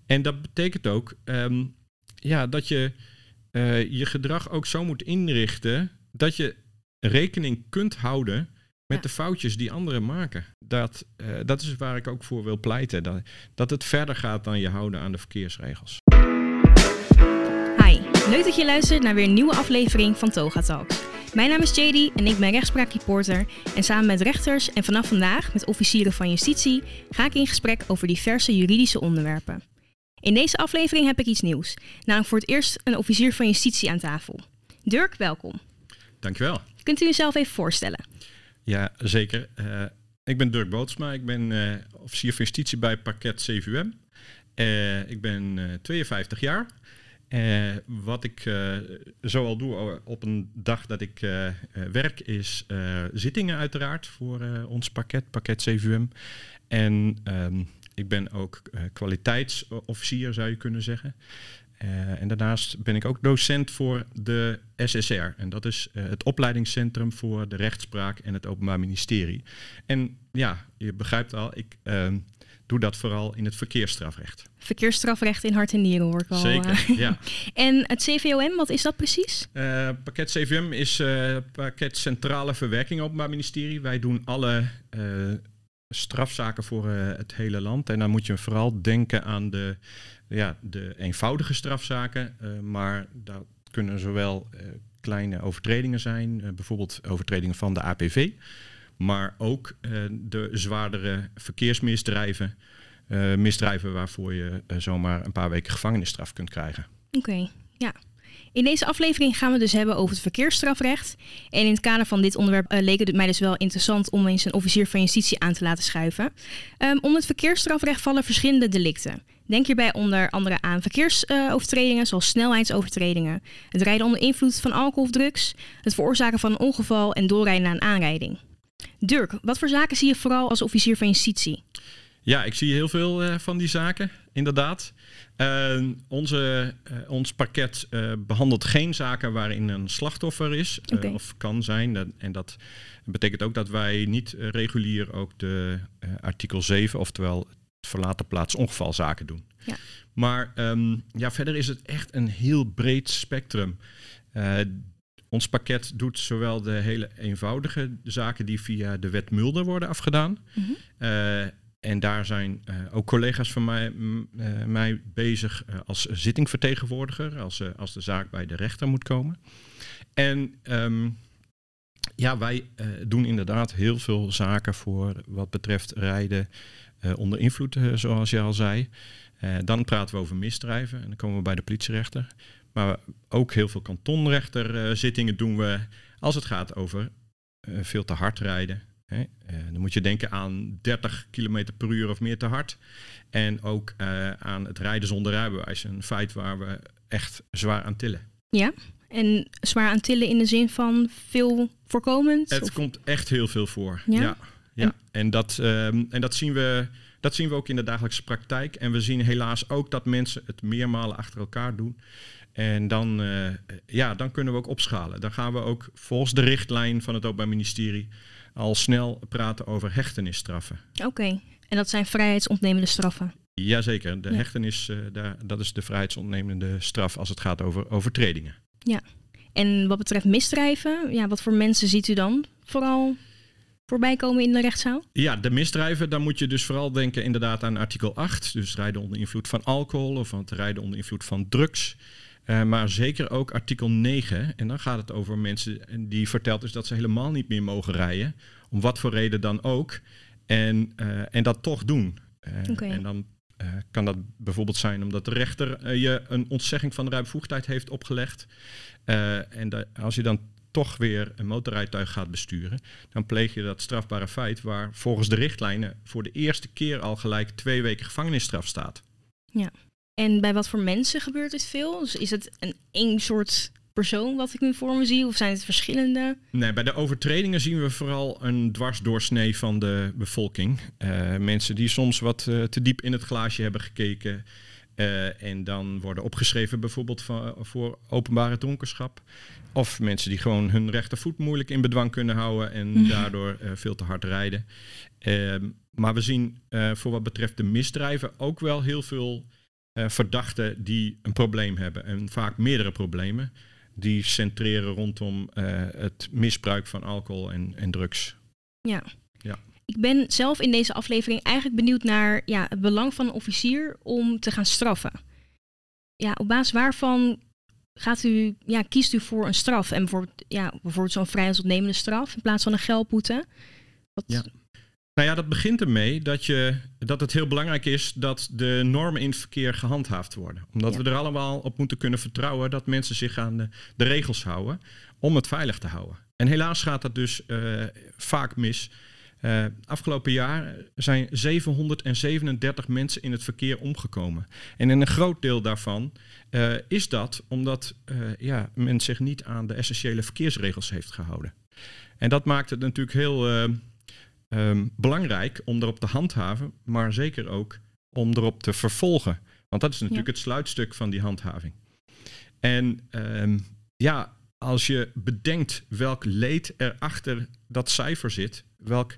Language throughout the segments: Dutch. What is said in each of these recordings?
En dat betekent ook dat je je gedrag ook zo moet inrichten dat je rekening kunt houden met de foutjes die anderen maken. Dat is waar ik ook voor wil pleiten. Dat het verder gaat dan je houden aan de verkeersregels. Hi, leuk dat je luistert naar weer een nieuwe aflevering van Toga Talks. Mijn naam is JD en ik ben rechtspraakreporter. En samen met rechters en vanaf vandaag met officieren van justitie ga ik in gesprek over diverse juridische onderwerpen. In deze aflevering heb ik iets nieuws. Namelijk voor het eerst een officier van justitie aan tafel. Dirk, welkom. Dankjewel. Kunt u uzelf even voorstellen? Ja, zeker. Ik ben Dirk Bootsma. Ik ben officier van justitie bij Parket CVUM. Ik ben 52 jaar. Wat ik zoal doe op een dag dat ik werk is zittingen uiteraard voor ons Parket CVUM. En ik ben ook kwaliteitsofficier zou je kunnen zeggen. En daarnaast ben ik ook docent voor de SSR. En dat is het opleidingscentrum voor de rechtspraak en het Openbaar Ministerie. En ja, je begrijpt al, ik doe dat vooral in het verkeersstrafrecht. Verkeersstrafrecht in hart en nieren hoor ik al. Zeker, ja. En het CVOM, wat is dat precies? Parket CVM is Parket Centrale Verwerking Openbaar Ministerie. Wij doen alle strafzaken voor het hele land. En dan moet je vooral denken aan de eenvoudige strafzaken. Maar dat kunnen zowel kleine overtredingen zijn, bijvoorbeeld overtredingen van de APV. Maar ook de zwaardere verkeersmisdrijven. Misdrijven waarvoor je zomaar een paar weken gevangenisstraf kunt krijgen. Oké, ja. In deze aflevering gaan we dus hebben over het verkeersstrafrecht. En in het kader van dit onderwerp leek het mij dus wel interessant om eens een officier van justitie aan te laten schuiven. Om het verkeersstrafrecht vallen verschillende delicten. Denk hierbij onder andere aan verkeersovertredingen zoals snelheidsovertredingen, het rijden onder invloed van alcohol of drugs, het veroorzaken van een ongeval en doorrijden na een aanrijding. Dirk, wat voor zaken zie je vooral als officier van justitie? Ja, ik zie heel veel van die zaken, inderdaad. Ons parket behandelt geen zaken waarin een slachtoffer is of kan zijn. En dat betekent ook dat wij niet regulier ook de artikel 7, oftewel het verlaten plaats ongevalzaken doen. Ja. Maar verder is het echt een heel breed spectrum. Ons pakket doet zowel de hele eenvoudige zaken die via de wet Mulder worden afgedaan. Mm-hmm. En daar zijn ook collega's van mij bezig als zittingvertegenwoordiger, als de zaak bij de rechter moet komen. En wij doen inderdaad heel veel zaken voor wat betreft rijden onder invloed, zoals je al zei. Dan praten we over misdrijven en dan komen we bij de politierechter. Maar ook heel veel kantonrechterzittingen doen we als het gaat over veel te hard rijden. Dan moet je denken aan 30 km per uur of meer te hard. En ook aan het rijden zonder rijbewijs. Een feit waar we echt zwaar aan tillen. Ja, en zwaar aan tillen in de zin van veel voorkomend? Het komt echt heel veel voor. Ja. En dat zien we ook in de dagelijkse praktijk. En we zien helaas ook dat mensen het meermalen achter elkaar doen. En dan kunnen we ook opschalen. Dan gaan we ook volgens de richtlijn van het Openbaar Ministerie al snel praten over hechtenisstraffen. Oké, en dat zijn vrijheidsontnemende straffen? Jazeker, de hechtenis, dat is de vrijheidsontnemende straf als het gaat over overtredingen. Ja, en wat betreft misdrijven, wat voor mensen ziet u dan vooral voorbij komen in de rechtszaal? Ja, de misdrijven, dan moet je dus vooral denken inderdaad aan artikel 8. Dus rijden onder invloed van alcohol of het rijden onder invloed van drugs. Maar zeker ook artikel 9. En dan gaat het over mensen die vertelt dus dat ze helemaal niet meer mogen rijden. Om wat voor reden dan ook. En dat toch doen. En dan kan dat bijvoorbeeld zijn omdat de rechter je een ontzegging van de rijbevoegdheid heeft opgelegd. Als je dan toch weer een motorrijtuig gaat besturen, dan pleeg je dat strafbare feit waar volgens de richtlijnen voor de eerste keer al gelijk 2 weken gevangenisstraf staat. Ja. En bij wat voor mensen gebeurt dit veel? Dus is het één soort persoon wat ik nu voor me zie? Of zijn het verschillende? Nee, bij de overtredingen zien we vooral een dwarsdoorsnee van de bevolking. Mensen die soms wat te diep in het glaasje hebben gekeken. En dan worden opgeschreven bijvoorbeeld voor openbare dronkenschap. Of mensen die gewoon hun rechtervoet moeilijk in bedwang kunnen houden en daardoor veel te hard rijden. Maar we zien voor wat betreft de misdrijven ook wel heel veel verdachten die een probleem hebben. En vaak meerdere problemen. Die centreren rondom het misbruik van alcohol en drugs. Ja. Ik ben zelf in deze aflevering eigenlijk benieuwd naar het belang van een officier om te gaan straffen. Ja, op basis waarvan kiest u voor een straf? En bijvoorbeeld zo'n vrijheidsopnemende straf in plaats van een geldboete? Ja. Nou ja, dat begint ermee dat het heel belangrijk is dat de normen in het verkeer gehandhaafd worden. Omdat we er allemaal op moeten kunnen vertrouwen dat mensen zich aan de regels houden om het veilig te houden. En helaas gaat dat dus vaak mis. Afgelopen jaar zijn 737 mensen in het verkeer omgekomen. En in een groot deel daarvan is dat omdat men zich niet aan de essentiële verkeersregels heeft gehouden. En dat maakt het natuurlijk heel belangrijk om erop te handhaven, maar zeker ook om erop te vervolgen. Want dat is natuurlijk het sluitstuk van die handhaving. En als je bedenkt welk leed er achter dat cijfer zit, welk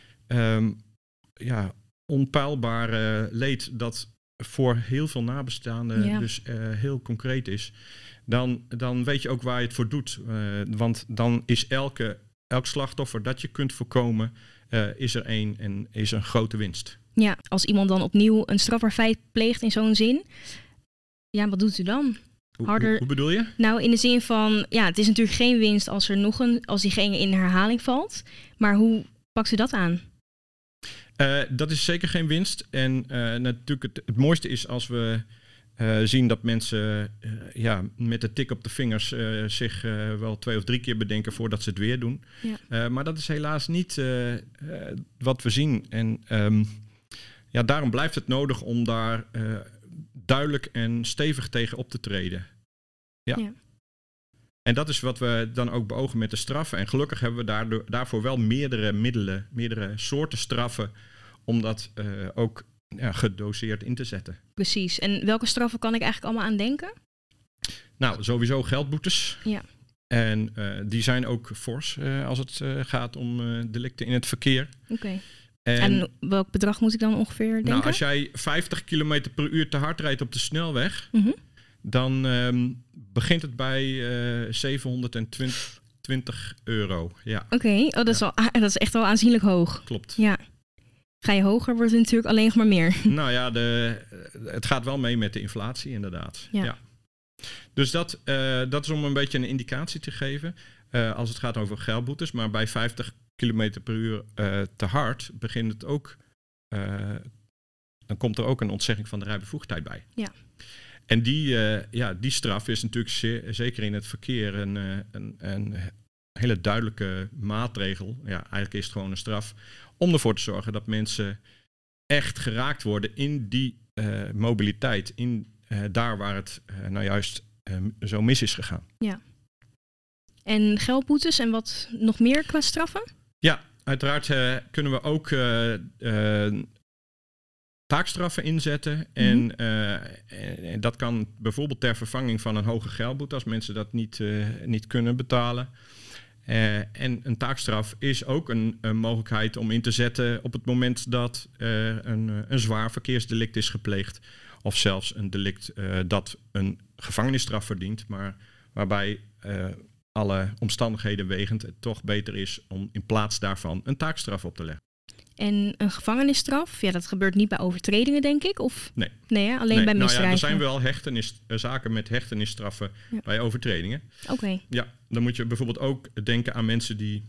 onpeilbare leed dat voor heel veel nabestaanden dus heel concreet is, dan weet je ook waar je het voor doet. Want dan is elk slachtoffer dat je kunt voorkomen, is er één en is een grote winst. Ja, als iemand dan opnieuw een strafbaar feit pleegt in zo'n zin, wat doet u dan? Hoe bedoel je? Nou, in de zin van, het is natuurlijk geen winst als diegene in herhaling valt. Maar hoe pakt u dat aan? Dat is zeker geen winst. En natuurlijk het mooiste is als we zien dat mensen met de tik op de vingers zich wel 2 of 3 keer bedenken voordat ze het weer doen. Ja. Maar dat is helaas niet wat we zien. En daarom blijft het nodig om daar duidelijk en stevig tegen op te treden. Ja. En dat is wat we dan ook beogen met de straffen. En gelukkig hebben we daarvoor wel meerdere middelen, meerdere soorten straffen, om dat ook gedoseerd in te zetten. Precies. En welke straffen kan ik eigenlijk allemaal aan denken? Nou, sowieso geldboetes. Ja. En die zijn ook fors als het gaat om delicten in het verkeer. Oké. En welk bedrag moet ik dan ongeveer denken? Nou, als jij 50 km per uur te hard rijdt op de snelweg, dan begint het bij €720. Ja. Oké, dat is echt wel aanzienlijk hoog. Klopt. Ja. Ga je hoger, wordt het natuurlijk alleen nog maar meer. Nou ja, het gaat wel mee met de inflatie inderdaad. Ja. Dus dat is om een beetje een indicatie te geven als het gaat over geldboetes. Maar bij 50 km per uur te hard begint het ook, dan komt er ook een ontzegging van de rijbevoegdheid bij. Ja. En die straf is natuurlijk zeker in het verkeer een hele duidelijke maatregel. Ja, eigenlijk is het gewoon een straf om ervoor te zorgen dat mensen echt geraakt worden in die mobiliteit, in daar waar het juist zo mis is gegaan. Ja. En geldboetes en wat nog meer qua straffen? Ja, uiteraard kunnen we ook taakstraffen inzetten. En dat kan bijvoorbeeld ter vervanging van een hoge geldboete als mensen dat niet kunnen betalen. En een taakstraf is ook een mogelijkheid om in te zetten op het moment dat een zwaar verkeersdelict is gepleegd. Of zelfs een delict dat een gevangenisstraf verdient, maar waarbij alle omstandigheden wegend het toch beter is om in plaats daarvan een taakstraf op te leggen. En een gevangenisstraf, dat gebeurt niet bij overtredingen, denk ik? Of? Nee. Nee, alleen bij misdrijven? Er zijn wel zaken met hechtenisstraffen bij overtredingen. Oké. Ja, dan moet je bijvoorbeeld ook denken aan mensen die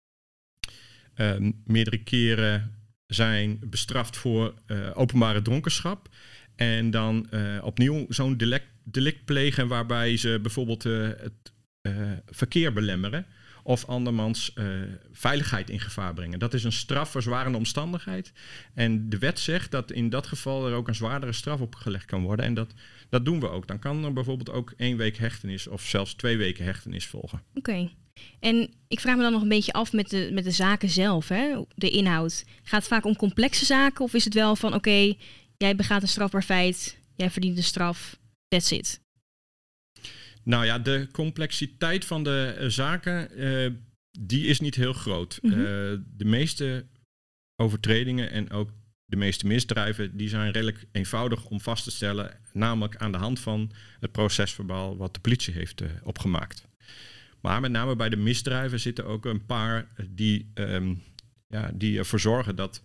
meerdere keren zijn bestraft voor openbare dronkenschap. En dan opnieuw zo'n delict plegen waarbij ze bijvoorbeeld het verkeer belemmeren of andermans veiligheid in gevaar brengen. Dat is een strafverzwarende omstandigheid. En de wet zegt dat in dat geval er ook een zwaardere straf opgelegd kan worden. En dat doen we ook. Dan kan er bijvoorbeeld ook 1 week hechtenis of zelfs 2 weken hechtenis volgen. Oké. En ik vraag me dan nog een beetje af met de zaken zelf, hè? De inhoud. Gaat het vaak om complexe zaken of is het wel van oké, jij begaat een strafbaar feit, jij verdient een straf, that's it? Nou ja, de complexiteit van de zaken, die is niet heel groot. De meeste overtredingen en ook de meeste misdrijven die zijn redelijk eenvoudig om vast te stellen, namelijk aan de hand van het procesverbaal wat de politie heeft opgemaakt. Maar met name bij de misdrijven zitten ook een paar die ervoor zorgen dat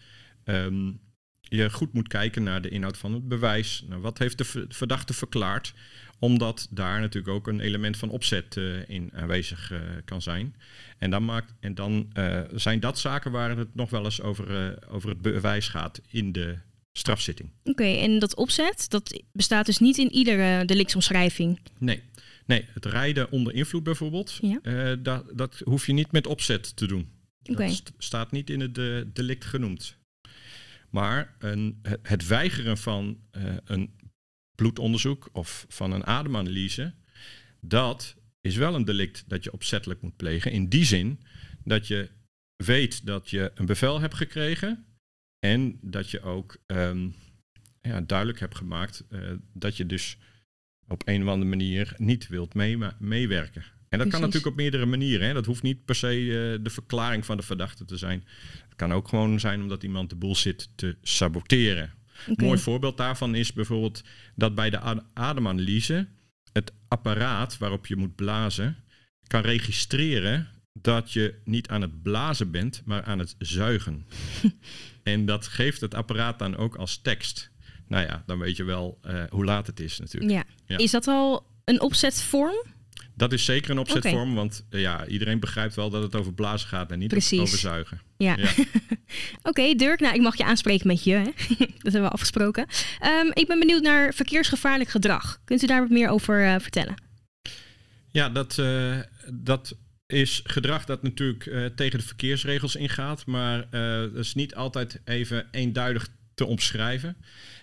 je goed moet kijken naar de inhoud van het bewijs. Nou, wat heeft de verdachte verklaard? Omdat daar natuurlijk ook een element van opzet in aanwezig kan zijn. En dan zijn dat zaken waar het nog wel eens over het bewijs gaat in de strafzitting. Oké, en dat opzet, dat bestaat dus niet in iedere delictsomschrijving? Nee, het rijden onder invloed bijvoorbeeld, dat hoef je niet met opzet te doen. Okay. Dat staat niet in het delict genoemd. Maar het weigeren van een bloedonderzoek of van een ademanalyse, dat is wel een delict dat je opzettelijk moet plegen. In die zin dat je weet dat je een bevel hebt gekregen en dat je ook duidelijk hebt gemaakt dat je dus op een of andere manier niet wilt meewerken. En dat kan natuurlijk op meerdere manieren. Hè. Dat hoeft niet per se de verklaring van de verdachte te zijn. Het kan ook gewoon zijn omdat iemand de boel zit te saboteren. Een mooi voorbeeld daarvan is bijvoorbeeld dat bij de ademanalyse het apparaat waarop je moet blazen kan registreren dat je niet aan het blazen bent, maar aan het zuigen. En dat geeft het apparaat dan ook als tekst. Nou ja, dan weet je wel hoe laat het is natuurlijk. Ja. Is dat al een opzetvorm? Dat is zeker een opzetvorm, want iedereen begrijpt wel dat het over blazen gaat en niet over zuigen. Ja. Oké, Dirk, ik mag je aanspreken met je. Hè? Dat hebben we afgesproken. Ik ben benieuwd naar verkeersgevaarlijk gedrag. Kunt u daar wat meer over vertellen? Ja, dat is gedrag dat natuurlijk tegen de verkeersregels ingaat, maar dat is niet altijd even eenduidig te omschrijven.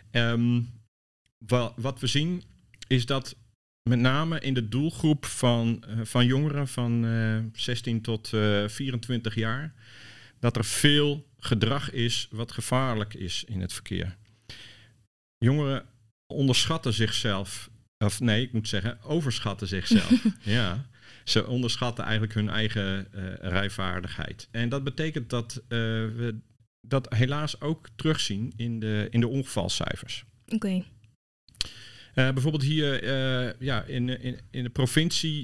Wat we zien is dat met name in de doelgroep van jongeren van 16 tot 24 jaar, dat er veel gedrag is wat gevaarlijk is in het verkeer. Jongeren onderschatten zichzelf, overschatten zichzelf. Ja, ze onderschatten eigenlijk hun eigen rijvaardigheid. En dat betekent dat we dat helaas ook terugzien in de ongevalcijfers. Oké. Bijvoorbeeld hier in de provincie,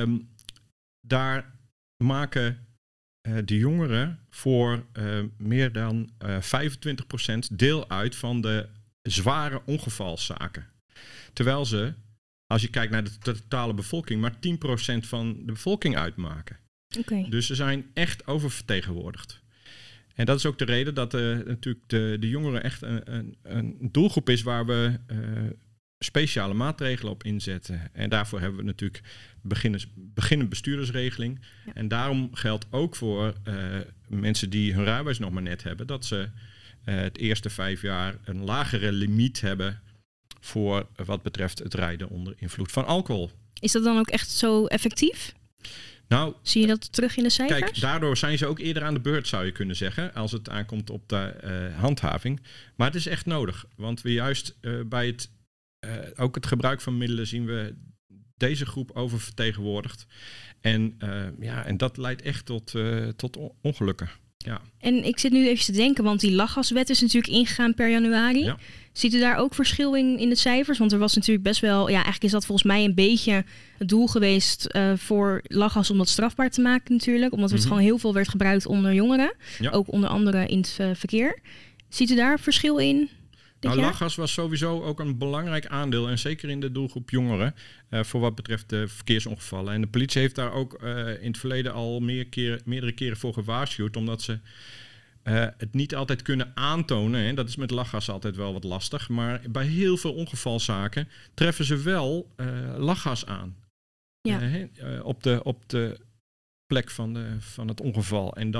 daar maken de jongeren voor meer dan 25% deel uit van de zware ongevalszaken. Terwijl ze, als je kijkt naar de totale bevolking, maar 10% van de bevolking uitmaken. Okay. Dus ze zijn echt oververtegenwoordigd. En dat is ook de reden dat natuurlijk de jongeren echt een doelgroep is waar we speciale maatregelen op inzetten. En daarvoor hebben we natuurlijk beginnend bestuurdersregeling. Ja. En daarom geldt ook voor mensen die hun rijbewijs nog maar net hebben, dat ze het eerste 5 jaar een lagere limiet hebben voor wat betreft het rijden onder invloed van alcohol. Is dat dan ook echt zo effectief? Nou, zie je dat terug in de cijfers? Kijk, daardoor zijn ze ook eerder aan de beurt, zou je kunnen zeggen, als het aankomt op de handhaving. Maar het is echt nodig, want we juist bij ook het gebruik van middelen zien we deze groep oververtegenwoordigd. En dat leidt echt tot ongelukken. Ja. En ik zit nu even te denken, want die lachgaswet is natuurlijk ingegaan per januari. Ja. Ziet u daar ook verschil in de cijfers? Want er was natuurlijk best wel, eigenlijk is dat volgens mij een beetje het doel geweest voor lachgas om dat strafbaar te maken natuurlijk. Omdat het gewoon heel veel werd gebruikt onder jongeren. Ja. Ook onder andere in het verkeer. Ziet u daar verschil in? Lachgas was sowieso ook een belangrijk aandeel. En zeker in de doelgroep jongeren. Voor wat betreft de verkeersongevallen. En de politie heeft daar ook in het verleden al meerdere keren voor gewaarschuwd. Omdat ze het niet altijd kunnen aantonen. En dat is met lachgas altijd wel wat lastig. Maar bij heel veel ongevalzaken treffen ze wel lachgas aan. Ja. Op de plek van het ongeval. En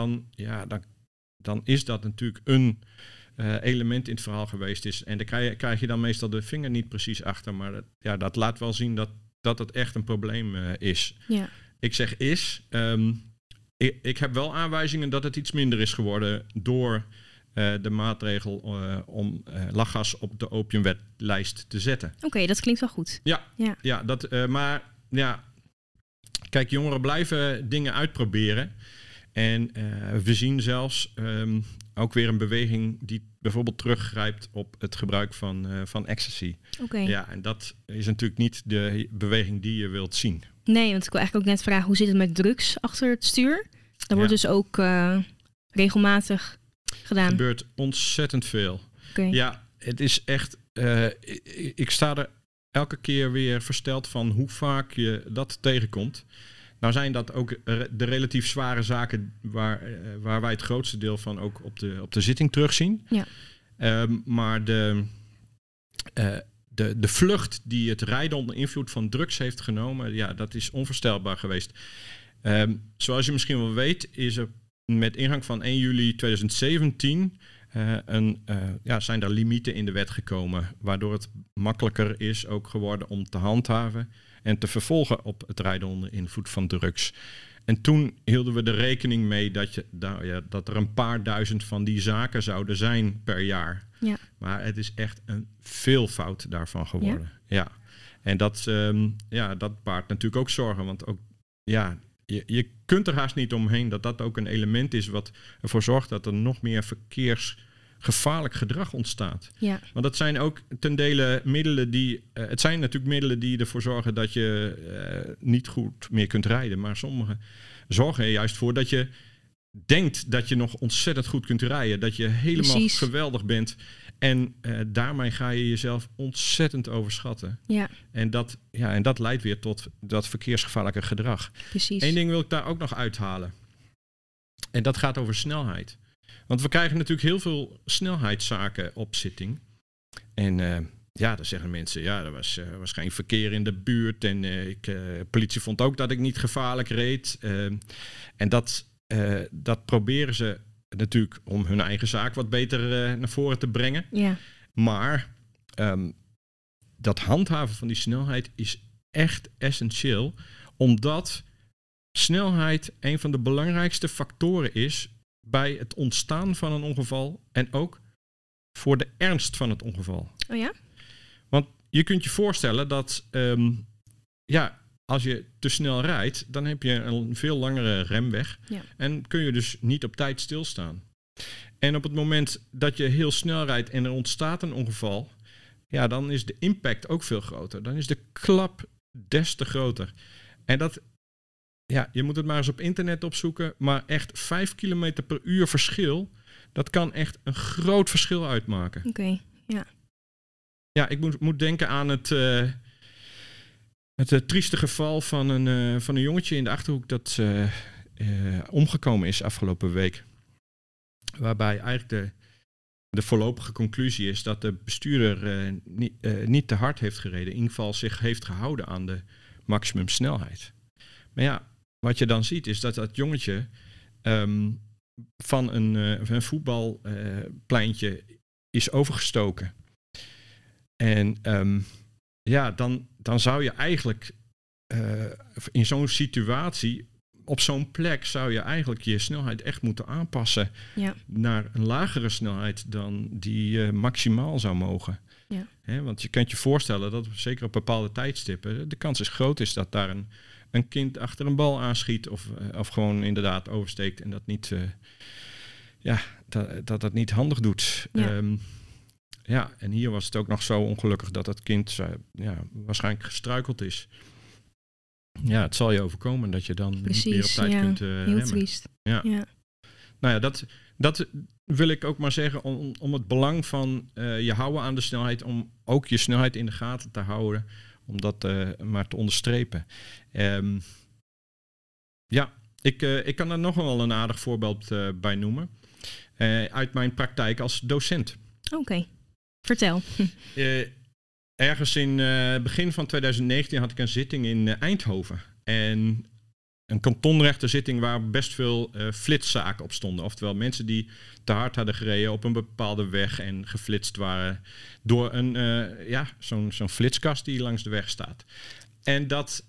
dan is dat natuurlijk een element in het verhaal geweest is. En daar krijg je dan meestal de vinger niet precies achter. Maar dat laat wel zien dat het echt een probleem is. Ja. Ik zeg ik heb wel aanwijzingen dat het iets minder is geworden door de maatregel om lachgas op de opiumwetlijst te zetten. Oké, dat klinkt wel goed. Kijk, jongeren blijven dingen uitproberen. En we zien zelfs ook weer een beweging die bijvoorbeeld teruggrijpt op het gebruik van ecstasy. Okay. Ja, en dat is natuurlijk niet de beweging die je wilt zien. Nee, want ik wil eigenlijk ook net vragen, hoe zit het met drugs achter het stuur? Dat wordt dus ook regelmatig gedaan. Er gebeurt ontzettend veel. Okay. Ja, het is echt... ik sta er elke keer weer versteld van hoe vaak je dat tegenkomt. Nou zijn dat ook de relatief zware zaken waar wij het grootste deel van ook op de zitting terugzien. Ja. Maar de vlucht die het rijden onder invloed van drugs heeft genomen, ja, dat is onvoorstelbaar geweest. Zoals je misschien wel weet, is er met ingang van 1 juli 2017 zijn er limieten in de wet gekomen, waardoor het makkelijker is ook geworden om te handhaven en te vervolgen op het rijden onder invloed van drugs. En toen hielden we er rekening mee dat er een paar duizend van die zaken zouden zijn per jaar. Ja. Maar het is echt een veelvoud daarvan geworden. Ja. En dat baart natuurlijk ook zorgen. Want ook, ja, je kunt er haast niet omheen dat ook een element is wat ervoor zorgt dat er nog meer verkeersgevaarlijk gedrag ontstaat. Ja. Want dat zijn ook ten dele middelen het zijn natuurlijk middelen die ervoor zorgen dat je niet goed meer kunt rijden. Maar sommige zorgen er juist voor dat je denkt dat je nog ontzettend goed kunt rijden. Dat je helemaal geweldig bent. En daarmee ga je jezelf ontzettend overschatten. Ja. En dat leidt weer tot dat verkeersgevaarlijke gedrag. Precies. Eén ding wil ik daar ook nog uithalen. En dat gaat over snelheid. Want we krijgen natuurlijk heel veel snelheidszaken op zitting. En dan zeggen mensen, er was geen verkeer in de buurt. En de politie vond ook dat ik niet gevaarlijk reed. En dat proberen ze natuurlijk om hun eigen zaak wat beter naar voren te brengen. Ja. Maar dat handhaven van die snelheid is echt essentieel. Omdat snelheid een van de belangrijkste factoren is bij het ontstaan van een ongeval en ook voor de ernst van het ongeval. Oh ja? Want je kunt je voorstellen dat als je te snel rijdt, dan heb je een veel langere remweg en kun je dus niet op tijd stilstaan. En op het moment dat je heel snel rijdt en er ontstaat een ongeval, dan is de impact ook veel groter. Dan is de klap des te groter. En dat, je moet het maar eens op internet opzoeken, maar echt 5 kilometer per uur verschil, dat kan echt een groot verschil uitmaken. Oké, ja. Ja, ik moet denken aan het trieste geval van een jongetje in de Achterhoek dat omgekomen is afgelopen week. Waarbij eigenlijk de voorlopige conclusie is dat de bestuurder niet te hard heeft gereden. In ieder geval zich heeft gehouden aan de maximumsnelheid. Maar ja, wat je dan ziet is dat jongetje van een voetbalpleintje is overgestoken. En dan zou je eigenlijk in zo'n situatie, op zo'n plek, zou je eigenlijk je snelheid echt moeten aanpassen naar een lagere snelheid dan die maximaal zou mogen. Ja. Want je kunt je voorstellen dat zeker op bepaalde tijdstippen de kans is groot is dat daar een kind achter een bal aanschiet of gewoon inderdaad oversteekt en dat niet, dat niet handig doet. Ja. En hier was het ook nog zo ongelukkig dat het kind waarschijnlijk gestruikeld is. Ja, het zal je overkomen dat je dan niet meer op tijd kunt remmen. Heel triest. Ja. Nou ja, dat wil ik ook maar zeggen om het belang van je houden aan de snelheid, om ook je snelheid in de gaten te houden, om dat maar te onderstrepen. Ik kan er nog wel een aardig voorbeeld bij noemen. Uit mijn praktijk als docent. Oké. Vertel. Ergens in begin van 2019 had ik een zitting in Eindhoven. En een kantonrechterzitting waar best veel flitszaken op stonden. Oftewel mensen die te hard hadden gereden op een bepaalde weg en geflitst waren door zo'n flitskast die langs de weg staat. En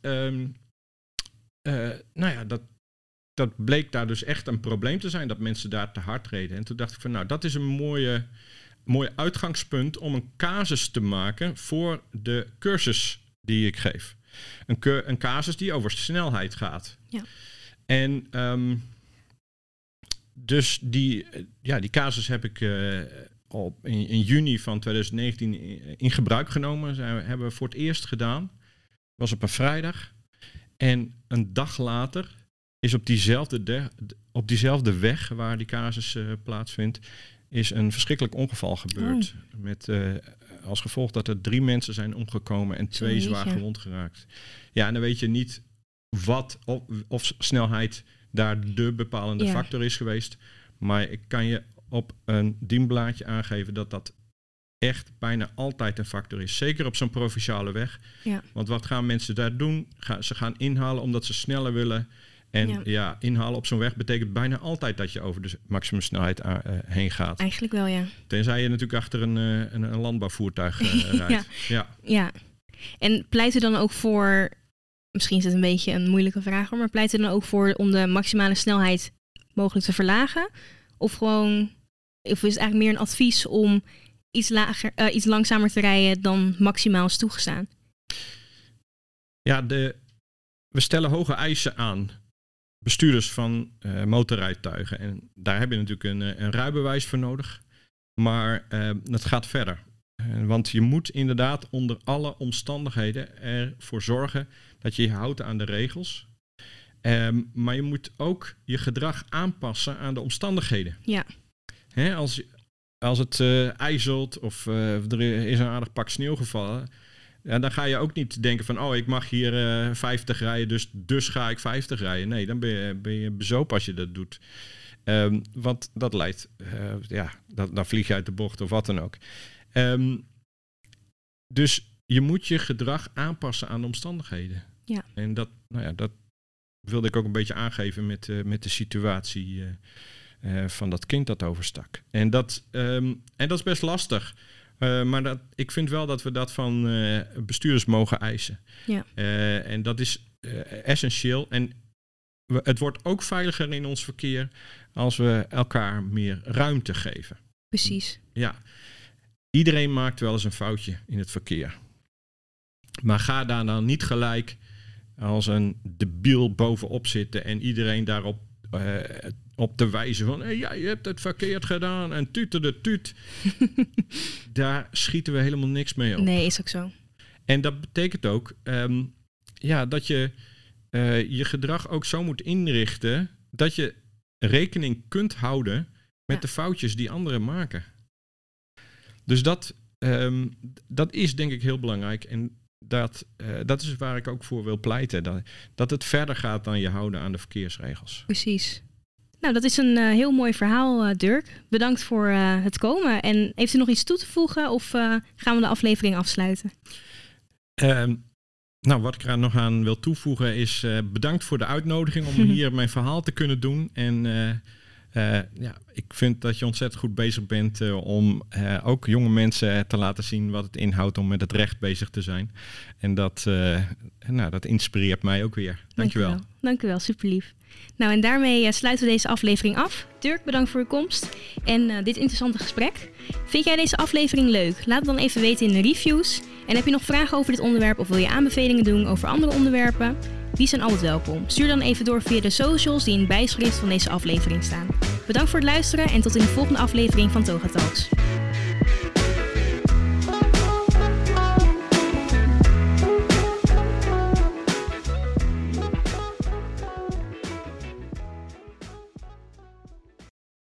dat bleek daar dus echt een probleem te zijn, dat mensen daar te hard reden. En toen dacht ik van, dat is een mooi uitgangspunt om een casus te maken voor de cursus die ik geef. Een casus die over snelheid gaat. Ja. En Dus die casus heb ik in juni van 2019 in gebruik genomen. Hebben we voor het eerst gedaan. Het was op een vrijdag. En een dag later is op diezelfde weg waar die casus plaatsvindt, is een verschrikkelijk ongeval gebeurd. Met als gevolg dat er 3 mensen zijn omgekomen en 2 zwaar gewond geraakt. Ja, en dan weet je niet of snelheid daar de bepalende factor is geweest. Maar ik kan je op een dienblaadje aangeven dat echt bijna altijd een factor is. Zeker op zo'n provinciale weg. Ja. Want wat gaan mensen daar doen? Ze gaan inhalen omdat ze sneller willen. En inhalen op zo'n weg betekent bijna altijd dat je over de maximumsnelheid heen gaat. Eigenlijk wel, ja. Tenzij je natuurlijk achter een landbouwvoertuig rijdt. Ja. En pleit u dan ook voor, misschien is het een beetje een moeilijke vraag, maar pleit u dan ook voor om de maximale snelheid mogelijk te verlagen? Of is het eigenlijk meer een advies om iets langzamer te rijden dan maximaal is toegestaan? Ja, we stellen hoge eisen aan bestuurders van motorrijtuigen. En daar heb je natuurlijk een rijbewijs voor nodig. Maar het gaat verder. Want je moet inderdaad onder alle omstandigheden ervoor zorgen dat je je houdt aan de regels. Maar je moet ook je gedrag aanpassen aan de omstandigheden. Ja. Hè, als het ijzelt of er is een aardig pak sneeuw gevallen, dan ga je ook niet denken van, ik mag hier 50 rijden, dus ga ik 50 rijden. Nee, dan ben je bezopen als je dat doet. Want dat leidt, dan vlieg je uit de bocht of wat dan ook. Dus je moet je gedrag aanpassen aan de omstandigheden. Ja. En dat wilde ik ook een beetje aangeven met de situatie van dat kind dat overstak. En dat is best lastig. Maar ik vind wel dat we dat van bestuurders mogen eisen. Ja. En dat is essentieel. En het wordt ook veiliger in ons verkeer als we elkaar meer ruimte geven. Precies. Ja. Iedereen maakt wel eens een foutje in het verkeer. Maar ga daar dan niet gelijk als een debiel bovenop zitten en iedereen daarop op te wijzen van, je hebt het verkeerd gedaan en tuut. Daar schieten we helemaal niks mee op. Nee, is ook zo. En dat betekent ook dat je je gedrag ook zo moet inrichten dat je rekening kunt houden met de foutjes die anderen maken. Dus dat is denk ik heel belangrijk. En dat is waar ik ook voor wil pleiten. Dat het verder gaat dan je houden aan de verkeersregels. Precies. Nou, dat is een heel mooi verhaal, Dirk. Bedankt voor het komen. En heeft u nog iets toe te voegen of gaan we de aflevering afsluiten? Wat ik er nog aan wil toevoegen is bedankt voor de uitnodiging om hier mijn verhaal te kunnen doen. En ik vind dat je ontzettend goed bezig bent om ook jonge mensen te laten zien wat het inhoudt om met het recht bezig te zijn. En dat inspireert mij ook weer. Dankjewel. Dankjewel, super lief. Nou, en daarmee sluiten we deze aflevering af. Dirk, bedankt voor uw komst en dit interessante gesprek. Vind jij deze aflevering leuk? Laat het dan even weten in de reviews. En heb je nog vragen over dit onderwerp of wil je aanbevelingen doen over andere onderwerpen? Die zijn altijd welkom. Stuur dan even door via de socials die in het bijschrift van deze aflevering staan. Bedankt voor het luisteren en tot in de volgende aflevering van Toga Talks.